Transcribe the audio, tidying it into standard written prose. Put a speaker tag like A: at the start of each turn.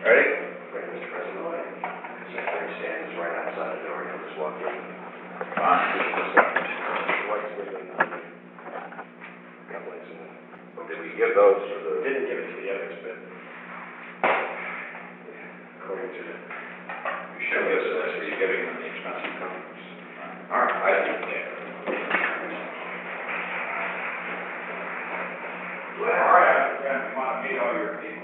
A: Ready?
B: Right, Mr. President. Secretary Stan is right outside the door. He'll just walk in.
A: Fine.
B: Lights wiggling on me. Got lights in it.
A: Did we give those to the?
B: Didn't give it to the others, but according to the.
A: You should give this, were you giving them the expensive copies? All right, I think, yeah.
C: Well, all right, we want to meet all your people.